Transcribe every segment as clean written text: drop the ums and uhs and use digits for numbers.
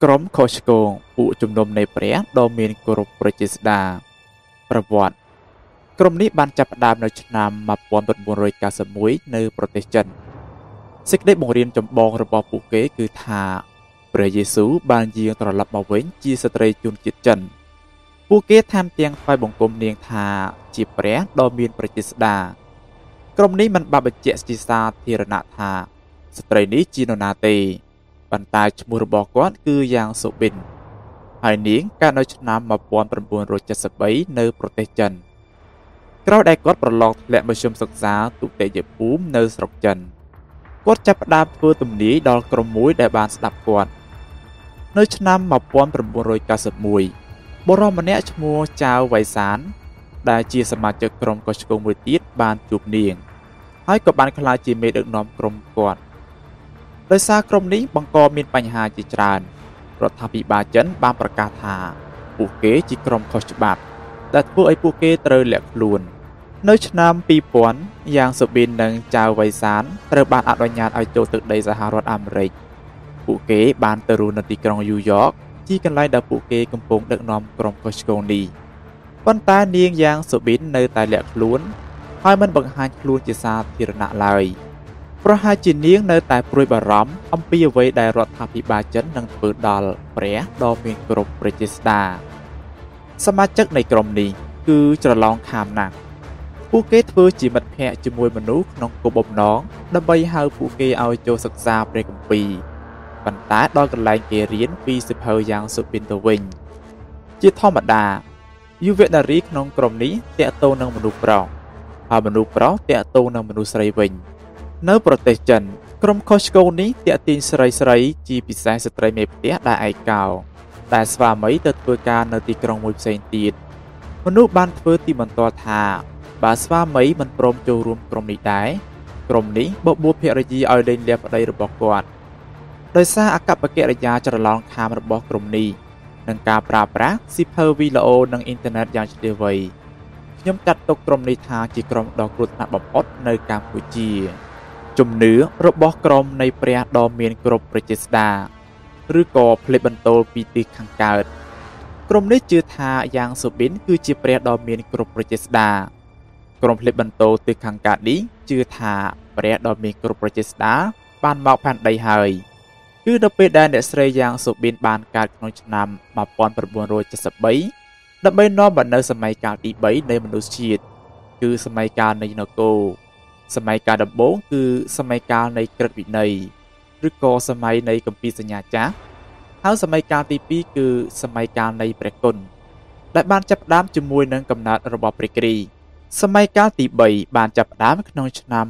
ក្រុមខុសឆ្គងពួកជំនុំនៃព្រះដ៏មានគោរពប្រជាស្ដារប្រវត្តិក្រុមនេះបានចាប់ផ្ដើមនៅឆ្នាំ1991នៅប្រទេសចិនសេចក្តីបង្រៀនចម្បងរបស់ពួកគេគឺថាព្រះយេស៊ូវបានយាងត្រឡប់មកវិញជាស្ត្រីជនជាតិចិនពួកគេថែមទាំងថ្វាយបង្គំនាងថាជាព្រះដ៏មានប្រជាស្ដារក្រុមនេះមិនបានបញ្ជាក់ជាសាធារណៈថាស្ត្រីនេះជានរណាទេប៉ុន្តែឈ្មោះរបស់គាត់គឺយ៉ាងសូប៊ីនហើយនាងកើតនៅឆ្នាំ1973នៅប្រទេសចិនក្រោយដែលគាត់ប្រឡងធ្លាក់មធ្យមសិក្សាទុតិយភូមិនៅស្រុកចិនគាត់ចាប់ផ្ដើមធ្វើទំនាយដល់ក្រុមមួយដែលបានស្ដាប់គាត់នៅឆ្នាំ1991បុរសម្នាក់ឈ្មោះចៅវៃសានដែលជាសមាជិកក្រុមកុសឆ្គងមួយទៀតបានជួបនាងហើយក៏បានក្លាយជាមេដឹកនាំក្រុមគាត់ដោយសារក្រុមនេះបង្កមានបញ្ហាជាច្រើនរដ្ឋាភិបាលចិនបានប្រកាសថាពួកគេជាក្រុមខុសច្បាប់ដែលធ្វើឲ្យពួកគេត្រូវលាក់ខ្លួននៅឆ្នាំ2000យ៉ាងសូប៊ីននិងចៅវៃសានត្រូវបានអនុញ្ញាតឲ្យចូលទឹកដីសហរដ្ឋអាមេរិកពួកគេបានទៅរស់នៅទីក្រុងញូវយ៉កជាកន្លែងដែលពួកគេកំពុងដឹកនាំក្រុមខុសឆ្គងនេះប៉ុន្តែនាងយ៉ាងសូប៊ីននៅតែលាក់ខ្លួនហើយមិនបង្ហាញខ្លួនជាសាធារណៈឡើយប្រហែលជានាងនៅតែព្រួយបារម្ភអំពីអ្វីដែលរដ្ឋាភិបាលចិននឹងធ្វើដល់ព្រះដ៏មានគោរពប្រជាស្ដារសមាជិកនៃក្រុមនេះគឺច្រឡំខាមណាស់ពួកគេធ្វើជាមិត្តភ័ក្តិជាមួយមនុស្សក្នុងគោលបំណងដើម្បីហៅពួកគេឲ្យចូលសិក្សាព្រះគម្ពីរប៉ុន្តែដល់កន្លែងគេរៀនពីសិភៅយ៉ាងសូប៊ីនទៅវិញជាធម្មតាយុវនារីក្នុងក្រុមនេះតាក់ទងនឹងមនុស្សប្រុសហើយមនុស្សប្រុសតាក់ទងនឹងមនុស្សស្រីវិញនៅប្រទេសចិនក្រុមខុសឆ្គងនេះតាក់ទាញស្រីជាពិសេសស្ត្រីមេផ្ទះដែលឯកោតែស្វាមីទៅធ្វើការនៅទីក្រុងមួយផ្សេងទៀតមនុស្សបានធ្វើទីបន្ទាល់ថាបើស្វាមីមិនព្រមចូលរួមក្រុមនេះដែរក្រុមនេះបបួលភរិយាឲ្យលែងលះប្តីរបស់គាត់ដោយសារអកប្បកិរិយាច្រឡំខាមរបស់ក្រុមនេះនិងការប្រើប្រាស់ស៊ីភៅវីដេអូនិងអ៊ីនធឺណិតយ៉ាងឆ្លៀសវៃខ្ញុំចាត់ទុកក្រុមនេះថាជាក្រុមដ៏គ្រោះថ្នាក់បំផុតនៅកម្ពុជាជំនឿរបស់ក្រុមនៃព្រះដ៏មានគ្រប់ប្រជាស្ដារឬក៏ផ្លេចបន្ទោលពីទិសខាងកើតក្រុមនេះជឿថាយ៉ាងសូប៊ីនគឺជាព្រះដ៏មានគ្រប់ប្រជាស្ដារក្រុមផ្លេចបន្ទោលទិសខាងកើតនេះជឿថាព្រះដ៏មានគ្រប់ប្រជាស្ដារបានមកផែនដីហើយគឺនៅពេលដែលអ្នកស្រីយ៉ាងសូប៊ីនបានកើតក្នុងឆ្នាំ1973ដើម្បីនាំមកនៅសម័យកាលទី3នៃមនុស្សជាតិគឺសម័យកាលនៃនគរសម័យកាលដំបូងគឺសម័យកាលនៃក្រឹតវិន័យឬក៏សម័យនៃគម្ពីរសញ្ញាចាស់ហើយសម័យកាលទី2គឺសម័យកាលនៃព្រះគុណដែលបានចាប់ផ្ដើមជាមួយនឹងកំណើតរបស់ព្រះគ្រីស្ទសម័យកាលទី3បានចាប់ផ្ដើមក្នុងឆ្នាំ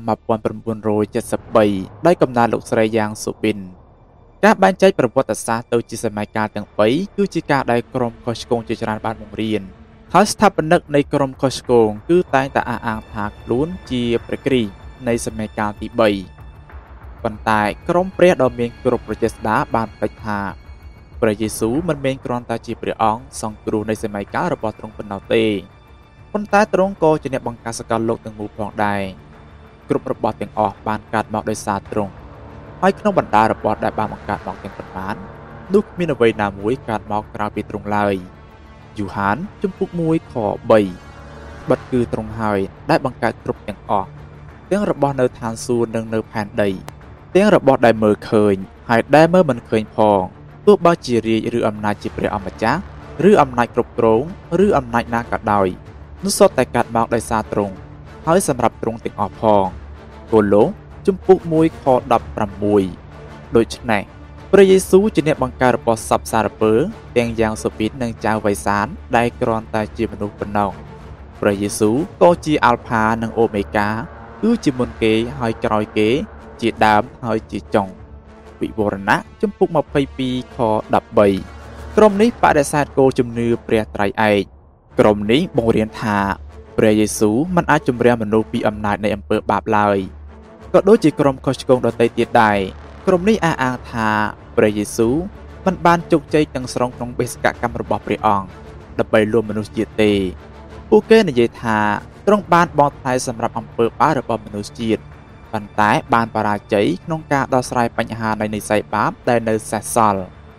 1973ដោយកំណើតលោកស្រីយ៉ាងសូប៊ីនការបែងចែកប្រវត្តិសាស្ត្រទៅជាសម័យកាលទាំង3គឺជាការដែលក្រុមខុសឆ្គងជាច្រើនបានបង្រៀនហើយស្ថាបនិកនៃក្រុមខុសឆ្គងគឺតែងតែអះអាងថាខ្លួនជាព្រះគ្រីស្ទនៃសម័យកាលទី3ប៉ុន្តែក្រុមព្រះដ៏មានគ្រប់ប្រជាស្ដារបានផ្លេចថាព្រះយេស៊ូវមិនមែនគ្រាន់តែជាព្រះអង្គសង្គ្រោះនៃសម័យកាលរបស់ទ្រង់ប៉ុណ្ណោះទេប៉ុន្តែទ្រង់ក៏ជាអ្នកបង្កើតសកលលោកទាំងមូលផងដែរគ្រប់របស់ទាំងអស់បានកើតមកដោយសារទ្រង់ហើយក្នុងបណ្ដារបស់ដែលបានបង្កើតមកទាំងប៉ុន្មាននោះគ្មានអ្វីណាមួយកើតមកក្រៅពីទ្រង់ឡើយយូហានជំពូក1ខ3បិទគឺទ្រង់ហើយដែលបង្កើតគ្រប់ទាំងអស់ទាំងរបស់នៅឋានសួគ៌និងនៅផែនដីទាំងរបស់ដែលមើលឃើញហើយដែលមើលមិនឃើញផងទោះបើជារាជឬអំណាចជាព្រះអម្ចាស់ឬអំណាចគ្រប់គ្រងឬអំណាចណាក៏ដោយនោះសុទ្ធតែកើតមកដោយសារទ្រង់ហើយសម្រាប់ទ្រង់ទាំងអស់ផងគោឡូសជំពូក1ខ16ដូច្នេះព្រះយេស៊ូវជាអ្នកបង្កើតរបស់សព្វសារពើទាំងយ៉ាងសូប៊ីននិងចៅវៃសានដែលគ្រាន់តែជាមនុស្សប៉ុណ្ណោះព្រះយេស៊ូវក៏ជាអាល់ផានិងអូមេហ្កាគឺជាមុនគេហើយក្រោយគេជាដើមហើយជាចុងវិវរណៈជំពូក22ខ13ក្រុមនេះបដិសេធគោលជំនឿព្រះត្រៃឯកក្រុមនេះបង្រៀនថាព្រះយេស៊ូវមិនអាចជំរះមនុស្សពីអំណាចនៃអំពើបាបឡើយក៏ដូចជាក្រុមខុសឆ្គងដទៃទៀតដែរក្រុមនេះអះអាងថាព្រះយេស៊ូវមិនបានជោគជ័យទាំងស្រុងក្នុងបេសកកម្មរបស់ព្រះអង្គដើម្បីលួចមនុស្សជាតិទេពួកគេនិយាយថាទ្រង់បានបង់ថ្លៃសម្រាប់អំពើបាបរបស់មនុស្សជាតិប៉ុន្តែបានបរាជ័យក្នុងការដោះស្រាយបញ្ហានៃនិស្ស័យបាបដែលនៅសេសសល់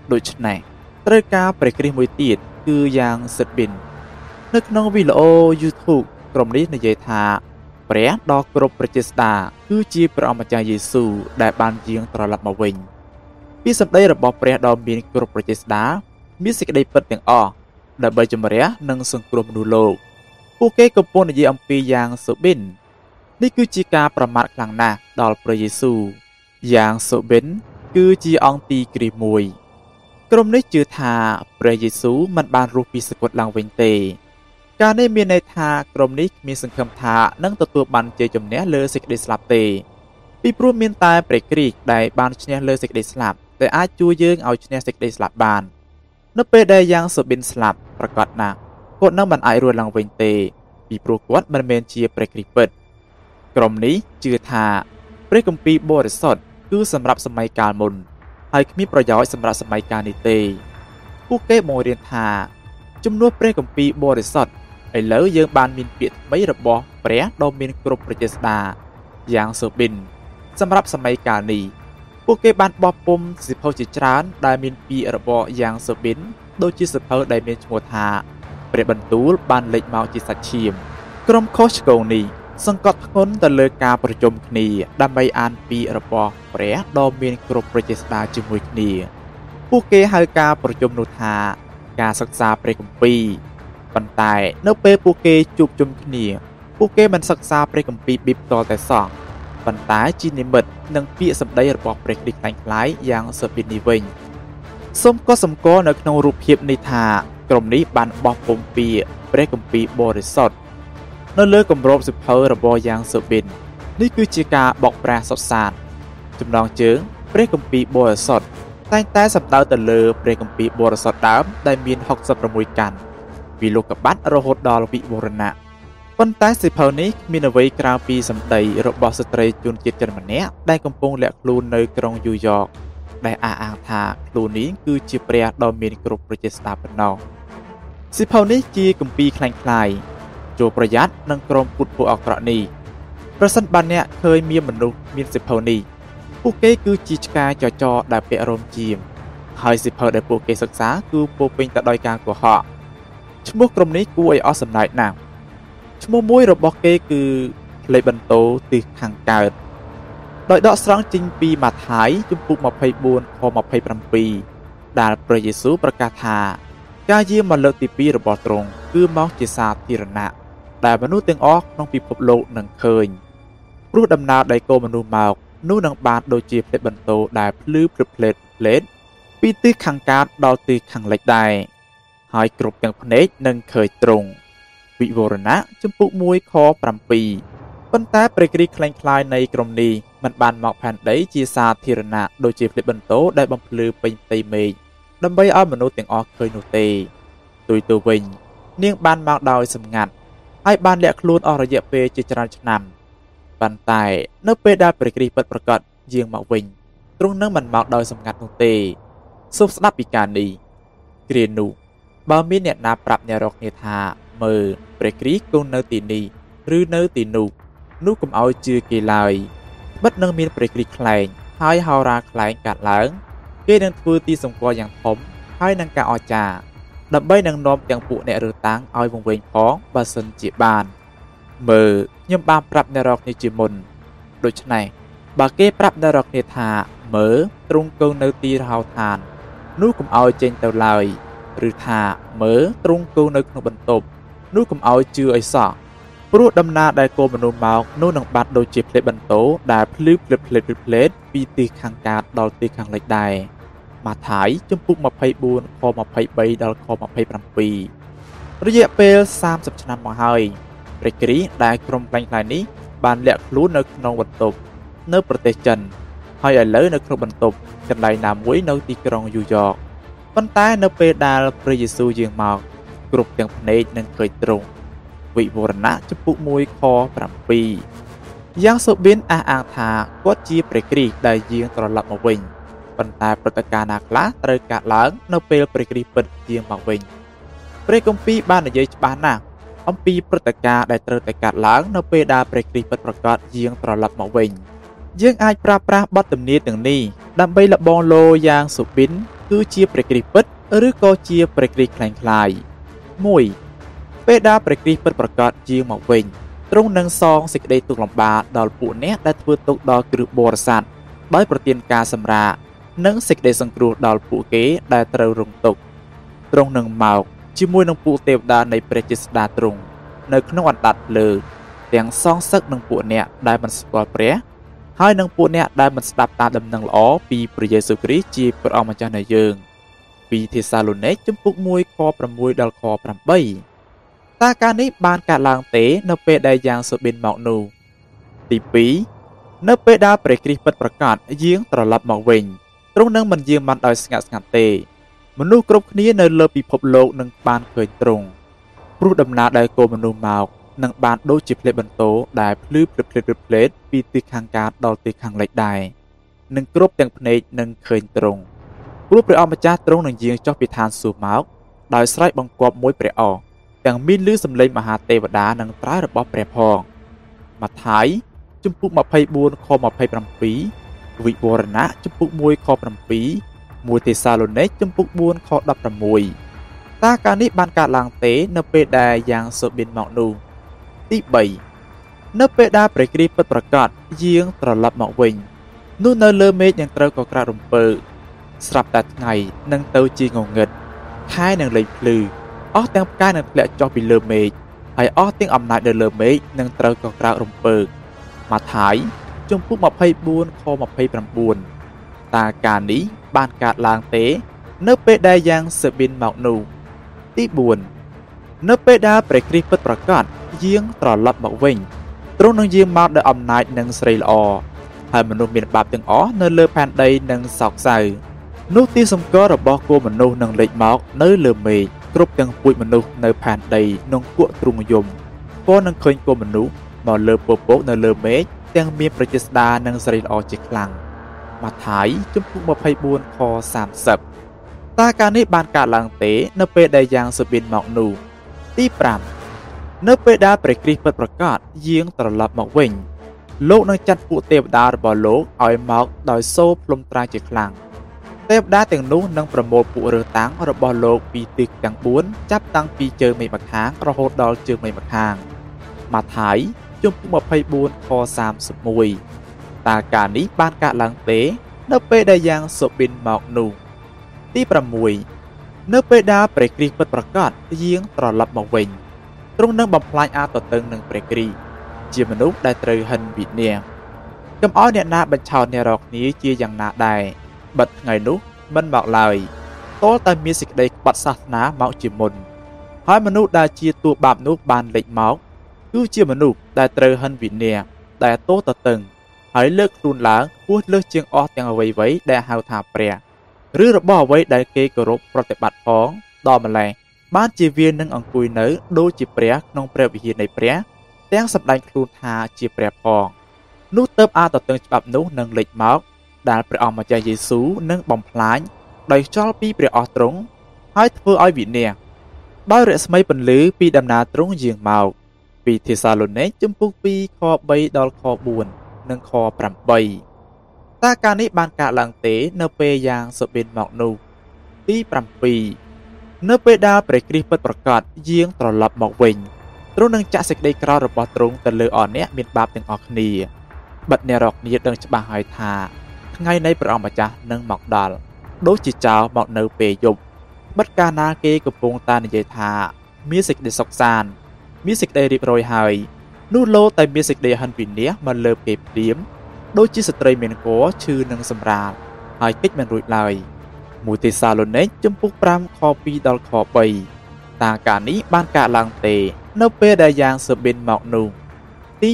ដូច្នេះត្រូវការព្រះគ្រីស្ទមួយទៀតគឺយ៉ាងសិតប៊ីននៅក្នុងវីដេអូ YouTube ក្រុមនេះនិយាយថាព្រះដ៏គ្រប់ប្រជាស្ដាគឺជាព្រះអម្ចាស់យេស៊ូវដែលបានយាងត្រឡប់មកវិញពីសម្ដីរបស់ព្រះដ៏មានគ្រប់ប្រជាស្ដាមានសេចក្តីពិតទាំងអស់ដើម្បីជំរះនិងសង្គ្រោះមនុស្សលោកពួកគេកំពុងនិយាយអំពីយ៉ាងសុបិននេះគឺជាការប្រមាថខ្លាំងណាស់ដល់ព្រះយេស៊ូវយ៉ាងសុបិនគឺជាអង្គទីគ្រីស្ទមួយក្រុមនេះជឿថាព្រះយេស៊ូវមិនបានរស់ពីសគត់ឡើងវិញទេការនេះមានន័យថាក្រុមនេះគ្មានសង្ឃឹមថានឹងទទួលបានជ័យជំនះលើសេចក្តីស្លាប់ទេពីព្រោះមានតែព្រះគ្រីស្ទដែលបានឈ្នះលើសេចក្តីស្លាប់ដែលអាចជួយយើងឲ្យឈ្នះសេចក្តីស្លាប់បាននៅពេលដែលយ៉ាងសុបិនស្លាប់ប្រកាសណាស់គាត់នឹងមិនអាចរស់ឡើងវិញទេពីព្រោះគាត់មិនមែនជាព្រះគ្រីស្ទពិតក្រុមនេះជឿថាព្រះគម្ពីរបរិសុទ្ធគឺសម្រាប់សម័យកាលមុនហើយគ្មានប្រយោជន៍សម្រាប់សម័យកាលនេះទេពួកគេបង្រៀនថាជំនួសព្រះគម្ពីរបរិសុទ្ធឥឡូវយើងបានមានពាក្យថ្មីរបស់ព្រះដ៏មានគ្រប់ប្រជាស្ដាយ៉ាងសុបិនសម្រាប់សម័យកាលនេះពួកគេបានបោះពុម្ពសៀវភៅជាច្រើនដែលមានពាក្យរបស់យ៉ាងសុបិនដូចជាសៀវភៅដែលមានឈ្មោះថាព្រះបន្ទូលបានលេចមកជាសាច់ឈាមក្រុមខុសឆ្គងនេះសង្កត់ធ្ងន់ទៅលើការប្រជុំគ្នាដើម្បីអានពាក្យរបស់ព្រះដ៏មានគ្រប់ប្រជាស្ដាជាមួយគ្នាពួកគេហៅការប្រជុំនោះថាការសិក្សាព្រះគម្ពីរប៉ុន្តែនៅពេលពួកគេជួបជុំគ្នាពួកគេមិនសិក្សាព្រះគម្ពីរប៊ីផ្ទាល់តែសោះប៉ុន្តែជានិមិត្តនឹងពាក្យសម្ដីរបស់ព្រះគ្រីស្ទខ្លាំងៗយ៉ាងសុបិននេះវិញសូមកត់សម្គាល់នៅក្នុងរូបភាពនេះថាក្រុមនេះបានបោះពុម្ពពាក្យព្រះគម្ពីរបរិសុទ្ធនៅលើគម្របសៀវភៅរបស់យ៉ាងសុបិននេះគឺជាការបោកប្រាស់សុទ្ធសាធចំណងជើងព្រះគម្ពីរបរិសុទ្ធតែងតែសំដៅទៅលើព្រះគម្ពីរបរិសុទ្ធដើមដែលមាន66កាន់ពីលោកុប្បត្តិរហូតដល់វិវរណៈប៉ុន្តែសៀវភៅនេះគ្មានអ្វីក្រៅពីសម្ដីរបស់ស្ត្រីជនជាតិចិនម្នាក់ដែលកំពុងលាក់ខ្លួននៅក្រុងយូយ៉កដែលអះអាងថាខ្លួននេះគឺជាព្រះដ៏មានគ្រប់ប្រជាស្ដាប៉ុណ្ណោះសៀវភៅនេះជាគម្ពីរคล้ายៗចូលប្រយ័ត្ននឹងក្រុមពុទ្ធពួកអាក្រក់នេះប្រសិនបើអ្នកឃើញមានមនុស្សមានសៀវភៅនេះពួកគេគឺជាឆ្កែចចដែលពាក់រោមជាមហើយសៀវភៅដែលពួកគេសិក្សាគឺពោពេញទៅដោយការកុហកឈ្មោះក្រុមនេះគួរឲ្យអស់សំណើចណាស់ឈ្មោះមួយរបស់គេគឺផ្លេបន្ទោទិសខាងកើតដោយដកស្រង់ចេញពីម៉ាថាយជំពូក24ខ27ដែលព្រះយេស៊ូវប្រកាសថាការយាងមកលើកទី2របស់ទ្រង់គឺមកជាសាធារណៈដែលមនុស្សទាំងអស់ក្នុងពិភពលោកនឹងឃើញព្រោះដំណើរដែលកូនមនុស្សមកនោះនឹងបានដូចជាផ្លេបន្ទោដែលភ្លឺភ្លឺផ្លេតពីទិសខាងកើតដល់ទិសខាងលិចដែរហើយគ្រប់ទាំងភ្នែកនឹងឃើញទ្រង់វិវរណៈជំពូក1ខ7ប៉ុន្តែព្រះគ្រីស្ទខ្លាំងៗនៃក្រុមនេះមិនបានមកផែនដីជាសាធារណៈដូចជាផ្លេបន្ទោដែលបំភ្លឺពេញផ្ទៃមេឃដើម្បីឲ្យមនុស្សទាំងអស់ឃើញនោះទេទុយទៅវិញនាងបានមកដោយសម្ងាត់ហើយបានលាក់ខ្លួនអស់រយៈពេលជាច្រើនឆ្នាំប៉ុន្តែនៅពេលដែលព្រះគ្រីស្ទពិតប្រាកដយាងមកវិញទ្រង់នឹងមិនមកដោយសម្ងាត់នោះទេសូមស្ដាប់ពីការនេះគ្រានោះបើមានអ្នកណាប្រាប់អ្នករកគ្នាថាមើលព្រះគ្រីស្ទគង់នៅទីនេះឬនៅទីនោះកុំឲ្យជឿគេឡើយបិទនឹងមានព្រះគ្រីស្ទខ្លែងហើយហោរាខ្លែងកាត់ឡើងគេនឹងធ្វើទីសម្គាល់យ៉ាងធំហើយនឹងការអស្ចារ្យដើម្បីនឹងនាំទាំងពួកអ្នករើតាំងឲ្យវង្វេងផងបើសិនជាបានមើលខ្ញុំបានប្រាប់អ្នករកគ្នាជាមុនដូច្នេះបើគេប្រាប់អ្នករកគ្នាថាមើលទ្រង់គង់នៅទីរហោឋាននោះកុំឲ្យចេញទៅឡើយឬថាមើលទ្រង់គង់នៅក្នុងបន្ទប់នោះកុំឲ្យជឿឲ្យសោះព្រោះដំណើរដែលកូនមនុស្សមកនោះនឹងបាត់ដូចជាផ្លេបន្ទោដែលភ្លឺភ្លេតពីទិសខាងកើតដល់ទិសខាងលិចដែរម៉ាថាយជំពូក24ខ23ដល់ខ27រយៈពេល30ឆ្នាំមកហើយព្រះគ្រីស្ទដែលក្រុមខ្លាំងៗនេះបានលាក់ខ្លួននៅក្នុងបន្ទប់នៅប្រទេសចិនហើយឥឡូវនៅក្នុងបន្ទប់កន្លែងណាមួយនៅទីក្រុងយូយ៉កប៉ុន្តែនៅពេលដែលព្រះយេស៊ូវយាងមកគ្រប់ទាំងភ្នែកនឹងឃើញទ្រង់វិវរណៈជំពូក1ខ7យ៉ាងសូបៀនអះអាងថាគាត់ជាព្រះគ្រីស្ទដែលយាងត្រឡប់មកវិញប៉ុន្តែព្រឹត្តិការណ៍ណាខ្លះត្រូវកើតឡើងនៅពេលព្រះគ្រីស្ទពិតយាងមកវិញព្រះគម្ពីរបាននិយាយច្បាស់ណាស់អំពីព្រឹត្តិការណ៍ដែលត្រូវតែកើតឡើងនៅពេលដែលព្រះគ្រីស្ទពិតប្រាកដយាងត្រឡប់មកវិញយើងអាចប្រើប្រាស់បទទំនាយទាំងនេះដើម្បីលបងលោយ៉ាងសុបិនគឺជាព្រះគ្រីស្ទពិតឬក៏ជាព្រះគ្រីស្ទคล้ายៗ 1. ពេលដែលព្រះគ្រីស្ទពិតប្រាកដយាងមកវិញទ្រង់នឹងសងសេចក្តីទុក្ខលំបាកដល់ពួកអ្នកដែលធ្វើទុកដល់គ្រឹះបរិស័ទដោយប្រទានការសម្រាកនិងសេចក្តីសង្គ្រោះដល់ពួកគេដែលត្រូវរងទុក្ខទ្រង់នឹងមកជាមួយនឹងពួកទេវតានៃព្រះជាស្ដេចទ្រង់នៅក្នុងអណ្ដាតលើទាំងសងសឹកនឹងពួកអ្នកដែលមិនស្គាល់ព្រះហើយនឹងពួកអ្នកដែលមិនស្ដាប់តាមដំណឹងល្អពីព្រះយេស៊ូវគ្រីស្ទជាព្រះអង្គម្ចាស់នៃយើងពីធីសាឡូនេកជំពូក1ខ6ដល់ខ8តើការនេះបានកើតឡើងទេនៅពេលដែលយ៉ាងសូប៊ីនមកនោះទី2នៅពេលដែលព្រះគ្រីស្ទពិតប្រាកដយាងត្រឡប់មកវិញទ្រង់នឹងមិនយាងបានដោយស្ងាត់ស្ងាត់ទេមនុស្សគ្រប់គ្នានៅលើពិភពលោកនឹងបានឃើញទ្រង់ព្រោះដំណើរដែលគោមនុស្សមកនឹងបានដូចជាផ្លេតបន្ទោដែលភ្លឺផ្លេតពីទិសខាងកើតដល់ទិសខាងលិចដែរនឹងគ្រប់ទាំងភ្នែកនឹងឃើញទ្រង់ព្រោះព្រះអង្គម្ចាស់ទ្រង់នឹងយាងចុះពីឋានសួគ៌មកដោយស្រែកបង្គាប់មួយព្រះអរទាំងមានឮសំឡេងមហាទេវតានិងត្រើយរបស់ព្រះផងម៉ាថាយជំពូក24ខ27វិវរណៈជំពូក1ខ7 1ទេសាឡូនេកជំពូក4ខ16តើការនេះបានកើតឡើងទេនៅពេលដែលយ៉ាងសូប៊ីនមកនោះទី3នៅពេលដែលព្រះគ្រីស្ទពិតប្រាកដយាងត្រឡប់មកវិញនោះនៅលើមេឃនឹងត្រូវកក្រើករំពើស្រាប់តែថ្ងៃនឹងទៅជាងងឹតខែនឹងលេចភ្លឺអស់ទាំងផ្កាយនឹងធ្លាក់ចុះពីលើមេឃហើយអស់ទាំងអំណាចនៅលើមេឃនឹងត្រូវកក្រើករំពើម៉ាថាយជំពូក24ខ29តើការនេះបានកើតឡើងទេនៅពេលដែលយ៉ាងសូប៊ីនមកនោះទី4នៅពេលដែលព្រះគ្រីស្ទពិតប្រាកដយាងត្រឡប់មកវិញទ្រង់នឹងយាងមកដោយអំណាចនិងស្រីល្អហើយមនុស្សមានបាបទាំងអស់នៅលើផែនដីនឹងសោកសៅនោះទីសម្គាល់របស់គោមនុស្សនឹងលេចមកនៅលើមេឃគ្រប់ទាំងពូជមនុស្សនៅផែនដីនឹងគក់ទ្រង់យំក៏នឹងឃើញគោមនុស្សមកលើពពកនៅលើមេឃទាំងមានប្រជាស្ដានិងស្រីល្អជាខ្លាំងម៉ាថាយជំពូក24ខ30តើការនេះបានកើតឡើងទេនៅពេលដែលយ៉ាងសូប៊ីនមកនោះទី5នៅពេលដែលព្រះគ្រីស្ទពិតប្រាកដយាងត្រឡប់មកវិញលោកនឹងចាត់ពួកទេវតារបស់លោកឲ្យមកដោយសូរផ្លុំត្រាជាខ្លាំងទេវតាទាំងនោះនឹងប្រមូលពួករើសតាំងរបស់លោកពីទិសទាំង4ចាប់តាំងពីជើងមេឃម្ខាងរហូតដល់ជើងមេឃម្ខាងម៉ាថាយជំពូក24ខ31តើការនេះបានកើតឡើងទេនៅពេលដែលយ៉ាងសូប៊ីនមកនោះទី6នៅពេលដែលព្រះគ្រីស្ទពិតប្រាកដយាងត្រឡប់មកវិញទ្រង់នឹងបំផ្លាញអាទតឹងនឹងព្រះគ្រីស្ទជាមនុស្សដែលត្រូវហិនវិនាសកុំឲ្យអ្នកណាបញ្ឆោតអ្នករាល់គ្នាជាយ៉ាងណាដែរបិទថ្ងៃនោះមិនមកឡើយទាល់តែមានសេចក្តីក្បត់សាសនាមកជាមុនហើយមនុស្សដែលជាតួបាបនោះបានលេចមកគឺជាមនុស្សដែលត្រូវហិនវិនាសដែលទោសតតឹងហើយលើកខ្លួនឡើងខ្ពស់លើសជាងអស់ទាំងអ្វីៗដែលហៅថាព្រះឬរបស់អ្វីដែលគេគោរពប្រតិបត្តិផងដល់ម្លេះបានជាវានឹងអង្គុយនៅដូចជាព្រះក្នុងព្រះវិហារនៃព្រះទាំងសម្ដែងខ្លួនថាជាព្រះផងនោះទើបអាទតឹងច្បាប់នោះនឹងលេចមកដែលព្រះអង្គម្ចាស់យេស៊ូវនឹងបំផ្លាញដោយខ្យល់ពីព្រះអស់ទ្រង់ហើយធ្វើឲ្យវិនាសដោយរស្មីពន្លឺពីដំណើរទ្រង់យាងមកពីធីសាឡូនេកជំពូក2ខ3ដល់ខ4និងខ8តើការនេះបានកើតឡើងទេនៅពេលយ៉ាងសូប៊ីនមកនោះទី7នៅពេលដែលព្រះគ្រីស្ទពិតប្រាកដយាងត្រឡប់មកវិញទ្រង់នឹងចាក់សេចក្តីក្រោធរបស់ទ្រង់ទៅលើអស់អ្នកមានបាបទាំងអស់គ្នាបិទអ្នករាល់គ្នាដឹងច្បាស់ហើយថាថ្ងៃនៃព្រះអង្គម្ចាស់នឹងមកដល់ដូចជាចោរមកនៅពេលយប់បិទកាលណាគេកំពុងតែនិយាយថាមានសេចក្តីសុខសាន្តមានសេចក្តីរៀបរយហើយនោះលោតែមានសេចក្តីហិនវិនាសមកលើគេព្រាមដូចជាស្ត្រីមានកឈឺនឹងសម្រាលហើយកិច្ចមិនរួចឡើយ1ទេសាឡូនេកជំពូក5ខ2ដល់ខ3តើការនេះបានកើតឡើងទេនៅពេលដែលយ៉ាងសូប៊ីនមកនោះទី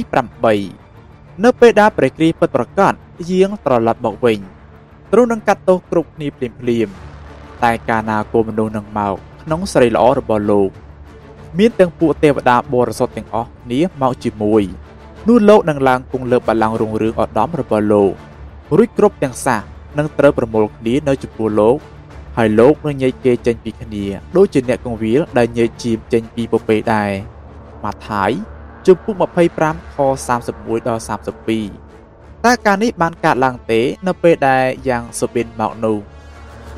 8នៅពេលដែលព្រះគ្រីស្ទពិតប្រាកដយាងត្រឡប់មកវិញទ្រង់នឹងកាត់ទោសគ្រប់គ្នាភ្លាមតែកាលណាគោមនុស្សនឹងមកក្នុងស្រីល្អរបស់លោកមានទាំងពួកទេវតាបរិសុទ្ធទាំងអស់គ្នាមកជាមួយនោះលោកនឹងឡើងគង់លើបល្ល័ង្ករុងរឿងឧត្តមរបស់លោករួចគ្រប់ទាំងសះនឹងត្រូវប្រមូលគ្នានៅចំពោះលោកហើយលោកនឹងញែកគេចេញពីគ្នាដូចជាអ្នកកងវាលដែលញែកជីមចេញពីពពែដែរម៉ាថាយជំពូក25ខ31ដល់32តើការនេះបានកើតឡើងទេនៅពេលដែលយ៉ាងសូប៊ីនមកនោះទី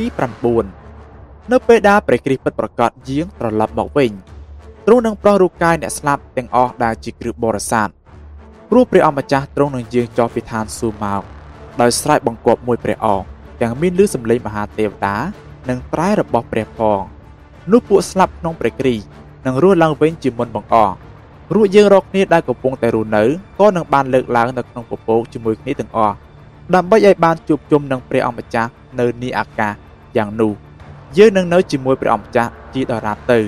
9នៅពេលដែលព្រះគ្រីស្ទពិតប្រាកដយាងត្រឡប់មកវិញទ្រង់នឹងប្រោះរូបកាយអ្នកស្លាប់ទាំងអស់ដែលជាគ្រឹះបរិស័ទព្រោះព្រះអង្គម្ចាស់ទ្រង់នឹងយាងចុះពីឋានសួគ៌មកដោយស្រែកបង្គាប់មួយព្រះអង្គទាំងមានឮសំឡេងមហាទេវតានិងត្រែរបស់ព្រះផងនោះពួកស្លាប់ក្នុងព្រះគ្រីស្ទនឹងរស់ឡើងវិញជាមុនបង្អស់រួចយើងរកគ្នាដែលកំពុងតែរស់នៅក៏នឹងបានលើកឡើងនៅក្នុងពពកជាមួយគ្នាទាំងអស់ដើម្បីឲ្យបានជួបជុំនឹងព្រះអង្គម្ចាស់នៅនីអាកាសយ៉ាងនោះយើងនឹងនៅជាមួយព្រះអង្គម្ចាស់ជាដរាបទៅ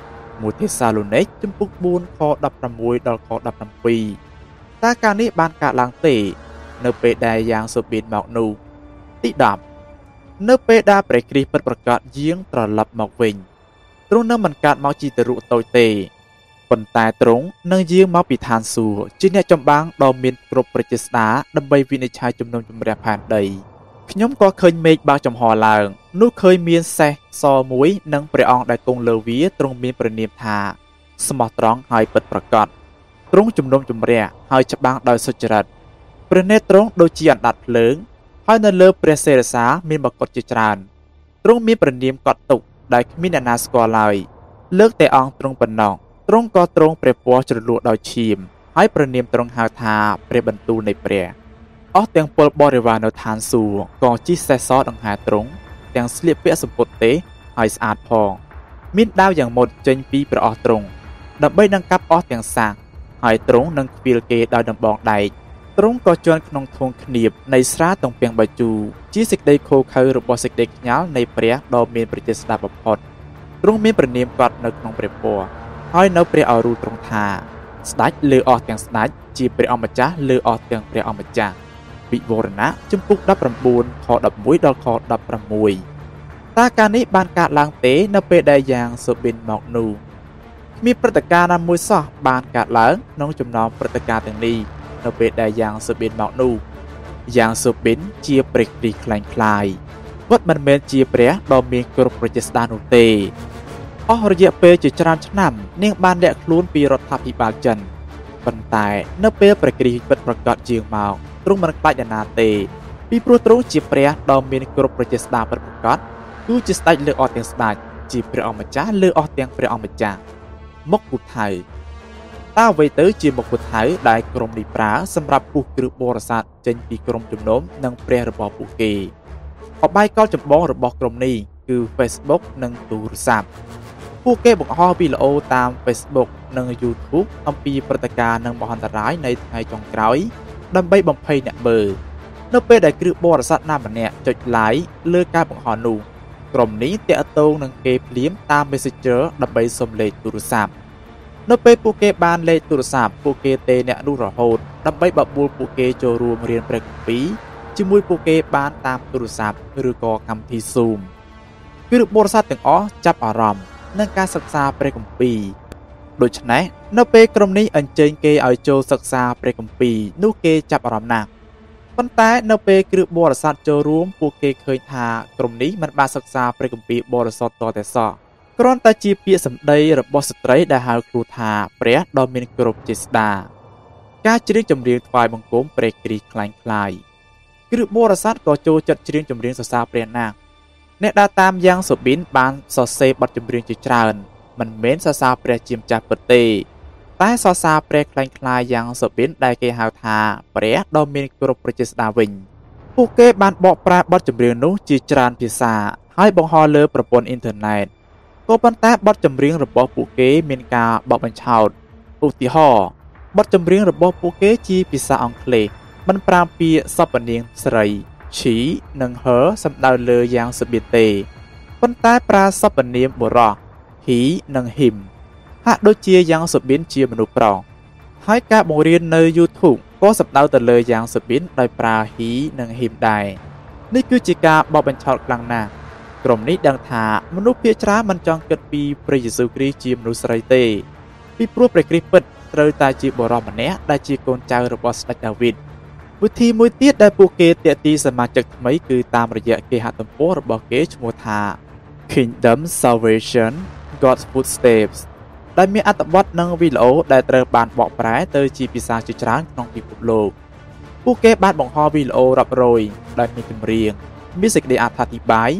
1ទេសាឡូនីកជំពូក4ខ16ដល់ខ17តើការនេះបានកើតឡើងទេនៅពេលដែលយ៉ាងសូបៀនមកនោះទី10នៅពេលដែលព្រះគ្រីស្ទពិតប្រាកដយាងត្រឡប់មកវិញទ្រង់នឹងមិនកើតមកជាទារកតូចទេប៉ុន្តែទ្រង់នឹងយាងមកពីឋានសួគ៌ជាអ្នកចម្បាំងដ៏មានគ្រប់ប្រជាស្ដាដើម្បីវិនិច្ឆ័យជំនុំជម្រះផែនដីខ្ញុំក៏ឃើញមេឃបើកចំហឡើងនោះឃើញមានសេះសមួយនិងព្រះអង្គដែលគង់លើវាទ្រង់មានព្រះនាមថាស្មោះត្រង់ហើយពិតប្រាកដទ្រង់ជំនុំជម្រះហើយច្បាំងដោយសុចរិតព្រះនេត្រទ្រង់ដូចជាអណ្ដាតភ្លើងហើយនៅលើព្រះសិរសាមានមកុដជាច្រើនទ្រង់មានព្រះនាមកត់ទុកដែលគ្មានអ្នកណាស្គាល់ឡើយលើកតែអង្គទ្រង់ប៉ុណ្ណោះទ្រង់ក៏ទ្រង់ព្រះពណ៌ជ្រលក់ដោយឈាមហើយព្រះនាមទ្រង់ហៅថាព្រះបន្ទូលនៃព្រះអស់ទាំងពលបរិវារនៅឋានសួគ៌ក៏ជិះសេះសដង្ហែទ្រង់ទាំងស្លៀកពាក់សំពត់ទេហើយស្អាតផងមានដាវយ៉ាងមុតចេញពីព្រះអស់ទ្រង់ដើម្បីនឹងកាប់អស់ទាំងសាកហើយទ្រង់នឹងខ្វៀលគេដោយដំបងដែកទ្រង់ក៏ជន់ក្នុងធុងឃ្នៀបនៃស្រាទំពាំងបាជូជាសេចក្តីខូខើរបស់សេចក្តីខ្ញាល់នៃព្រះដ៏មានព្រះចេស្តាបំផុតទ្រង់មានព្រះនាមកត់នៅក្នុងព្រះពណ៌ហើយនៅព្រះអរូបទ្រង់ថាស្ដេចលើអស់ទាំងស្ដេចជាព្រះអម្ចាស់លើអស់ទាំងព្រះអម្ចាស់វិវរណៈជំពូក19ខ11ដល់ខ16តើការនេះបានកើតឡើងទេនៅពេលដែលយ៉ាងសូបិនមកនោះគ្មានព្រឹត្តិការណ៍ណាមួយសោះបានកើតឡើងក្នុងចំណោមព្រឹត្តិការណ៍ទាំងនេះនៅពេលដែលយ៉ាងសូបិនមកនោះយ៉ាងសូបិនជាព្រះគ្រីស្ទខ្លាំងគាត់មិនមែនជាព្រះដ៏មានគ្រប់ប្រជាស្ដារនោះទេអស់រយៈពេលជាច្រើនឆ្នាំនាងបានលាក់ខ្លួនពីរដ្ឋាភិបាលចិនប៉ុន្តែនៅពេលព្រះគ្រីស្ទពិតប្រាកដជាងមកទ្រង់មិនខ្លាចអ្នកណាទេពីព្រោះទ្រង់ជាព្រះដ៏មានគ្រប់ប្រជាស្ដារពិតប្រាកដគឺជាស្ដេចលើអស់ទាំងស្ដេចជាព្រះអម្ចាស់លើអស់ទាំងព្រះអម្ចាស់មុខពុទ្ធៅតើអ្វីទៅជាមុខពុទ្ធៅដែលក្រុមនេះប្រើសម្រាប់ពុះគ្រឹះបរិស័ទចេញពីក្រុមជំនុំនិងព្រះរបស់ពួកគេអបាយកលចម្បងរបស់ក្រុមនេះគឺ Facebook និងទូរស័ព្ទពួកគេបង្ហោះវីដេអូតាម Facebook និង YouTube អំពីព្រឹត្តិការណ៍និងមហន្តរាយនៃថ្ងៃចុងក្រោយដើម្បីបំភ័យអ្នកមើលនៅពេលដែលគ្រឹះបរិស័ទណាម្នាក់ចុច like លើការបង្ហោះនោះក្រុមនេះតាក់ទងនឹងគេភ្លាមតាម Messenger ដើម្បីសុំលេខទូរស័ព្ទនៅពេលពួកគេបានលេខទូរស័ព្ទពួកគេទេអ្នកនោះរហូតដើម្បីបបួលពួកគេចូលរួមរៀនព្រះគម្ពីរជាមួយពួកគេបានតាមទូរស័ព្ទឬក៏កម្មវិធី Zoom គ្រឹះបរិស័ទទាំងអស់ចាប់អារម្មណ៍នឹងការសិក្សាព្រះគម្ពីរដូច្នេះនៅពេលក្រុមនេះអញ្ជើញគេឲ្យចូលសិក្សាព្រះគម្ពីរនោះគេចាប់អារម្មណ៍ណាស់ប៉ុន្តែនៅពេលគ្រឹះបរិស័ទចូលរួមពួកគេឃើញថាក្រុមនេះមិនបានសិក្សាព្រះគម្ពីរបរិសុទ្ធតតែសោះគ្រាន់តែជាពាក្យសម្ដីរបស់ស្ត្រីដែលហៅខ្លួនថាព្រះដ៏មានគ្រប់ចេស្តាការច្រៀងចម្រៀងថ្វាយបង្គំព្រះគ្រីស្ទខ្លាំងខ្លាយគ្រឹះបរិស័ទក៏ចូលចិត្តច្រៀងចម្រៀងសរសើរព្រះណាស់អ្នកដើរតាមយ៉ាងសូបិនបានសរសេរបទចម្រៀងជាច្រើនមិនមែនសរសើរព្រះជាម្ចាស់ពិតទេតែសរសើរព្រះខ្លាំងខ្លាយយ៉ាងសូបិនដែលគេហៅថាព្រះដ៏មានគ្រប់ប្រជាស្ដារវិញពួកគេបានបកប្រែបទចម្រៀងនោះជាច្រើនភាសាហើយបង្ហោះលើប្រព័ន្ធអ៊ីនធឺណិតក៏ប៉ុន្តែបទចម្រៀងរបស់ពួកគេមានការបកបញ្ឆោតឧទាហរណ៍បទចម្រៀងរបស់ពួកគេជាភាសាអង់គ្លេសមិនប្រើពាក្យសព្វនាមស្រី she និង her សំដៅលើយ៉ាងសូបិនទេប៉ុន្តែប្រើសព្វនាមបុរស he និង him ហាក់ដូចជាយ៉ាងសូបិនជាមនុស្សប្រុសហើយការបង្រៀននៅ YouTube ក៏សំដៅទៅលើយ៉ាងសូបិនដោយប្រើ he និង him ដែរនេះគឺជាការបកបញ្ឆោតខ្លាំងណាស់ក្រុមនេះដឹងថាមនុស្សភាគច្រើនមិនចង់គិតពីព្រះយេស៊ូវគ្រីស្ទជាមនុស្សស្រីទេពីព្រោះព្រះគ្រីស្ទពិតត្រូវតែជាបុរសម្នាក់ដែលជាកូនចៅរបស់ស្ដេចដាវីតវិធីមួយទៀតដែលពួកគេទាក់ទាញសមាជិកថ្មីគឺតាមរយៈគេហទំព័ររបស់គេឈ្មោះថា Kingdom Salvation God's Footsteps ដែលមានអត្ថបទនិងវីដេអូដែលត្រូវបានបកប្រែទៅជាភាសាជាច្រើនក្នុងពិភពលោកពួកគេបានបង្ហោះវីដេអូរាប់រយដែលមានចម្រៀងមានសេចក្តីអត្ថាធិប្បាយ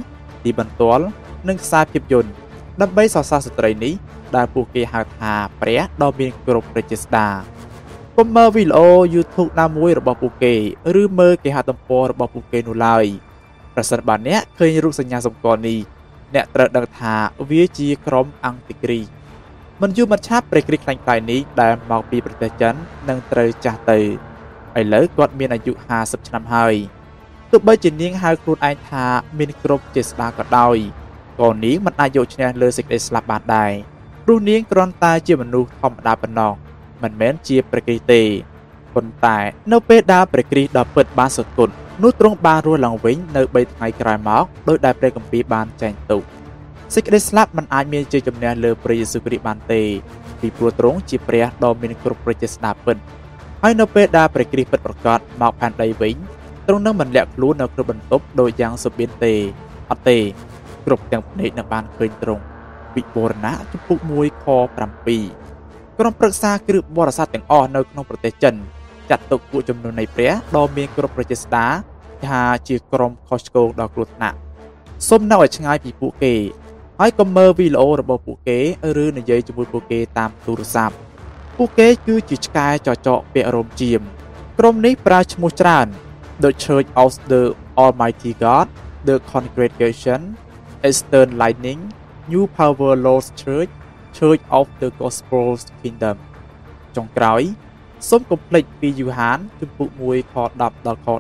ទីបន្ទាល់និងខ្សែភាពយន្តដើម្បីសរសើរស្ត្រីនេះដែលពួកគេហៅថាព្រះដ៏មានគ្រប់ប្រជាស្ដារកុំមើលវីដេអូ YouTube ណាមួយរបស់ពួកគេឬមើលគេហទំព័ររបស់ពួកគេនោះឡើយប្រសិនបើអ្នកឃើញរូបសញ្ញាសម្គាល់នេះអ្នកត្រូវដឹងថាវាជាក្រុមអង្គតិគ្រីមិនយូរមិនឆាប់ព្រះគ្រីស្ទខ្លាញ់ខ្លាយនេះដែលមកពីប្រទេសចិននឹងត្រូវចាស់ទៅឥឡូវគាត់មានអាយុ50ឆ្នាំហើយទោះបីជានាងហៅខ្លួនឯងថាមានគ្រប់ជាស្ដារក៏ដោយក៏នាងមិនអាចយកឈ្នះលើសេចក្តីស្លាប់បានដែរព្រោះនាងគ្រាន់តែជាមនុស្សធម្មតាប៉ុណ្ណោះមិនមែនជាព្រះគ្រីស្ទទេប៉ុន្តែនៅពេលដែលព្រះគ្រីស្ទដ៏ពិតបានសុគតនោះទ្រង់បានរស់ឡើងវិញនៅ3ថ្ងៃក្រោយមកដោយដែលព្រះគម្ពីរបានចែងទុកសេចក្តីស្លាប់មិនអាចមានជ័យជំនះលើព្រះយេស៊ូវគ្រីស្ទបានទេពីព្រោះទ្រង់ជាព្រះដ៏មានគ្រប់ប្រជាស្ដារពិតហើយនៅពេលដែលព្រះគ្រីស្ទពិតប្រាកដមកផែនដីវិញទ្រង់នឹងមិនលាក់ខ្លួននៅក្នុងបន្ទប់ដោយយ៉ាងសុបៀនទេអត់ទេគ្រប់ទាំងភ្នែកនឹងបានឃើញទ្រង់វិវរណៈចំពុក1ខ7ក្រុមប្រឹក្សាគ្រឹះបរិស័ទទាំងអស់នៅក្នុងប្រទេសចិនចាត់ទុកពួកជំនុំនៃព្រះដ៏មានគ្រប់ប្រជាស្ដារថាជាក្រុមខុសឆ្គងដ៏គ្រោះថ្នាក់សូមនៅឲ្យឆ្ងាយពីពួកគេហើយកុំមើលវីដេអូរបស់ពួកគេឬនិយាយជាមួយពួកគេតាមទូរស័ព្ទពួកគេគឺជាឆ្កែចចកពាក់រោមជាមក្រុមនេះប្រើឈ្មោះច្រើន The Church of the Almighty God The Congregation Eastern Lightning New Power Lord's Church Church of the Gospel Kingdom ចុងក្រោយសូមកុំភ្លេចពីយូហានជំពូក1ខ10ដល់ខ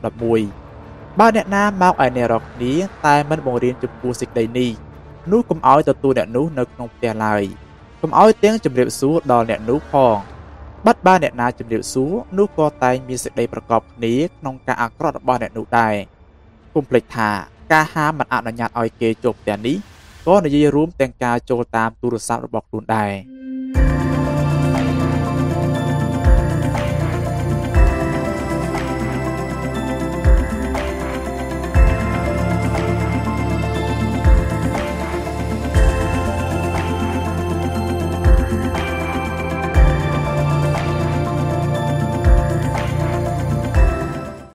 11បើអ្នកណាមកឯអ្នករាល់គ្នាតែមិនបង្រៀនចំពោះសេចក្តីនេះនោះកុំឲ្យទទួលអ្នកនោះនៅក្នុងផ្ទះឡើយកុំឲ្យទាំងជម្រាបសួរដល់អ្នកនោះផងបាត់បើអ្នកណាជម្រាបសួរនោះក៏តែងមានសេចក្តីប្រកបគ្នាក្នុងការអាក្រក់របស់អ្នកនោះដែរកុំភ្លេចថាការហាមមិនអនុញ្ញាតឲ្យគេចូលផ្ទះនេះក៏និយាយរួមទាំងការចូលតាមទូរស័ព្ទរបស់ខ្លួនដែរ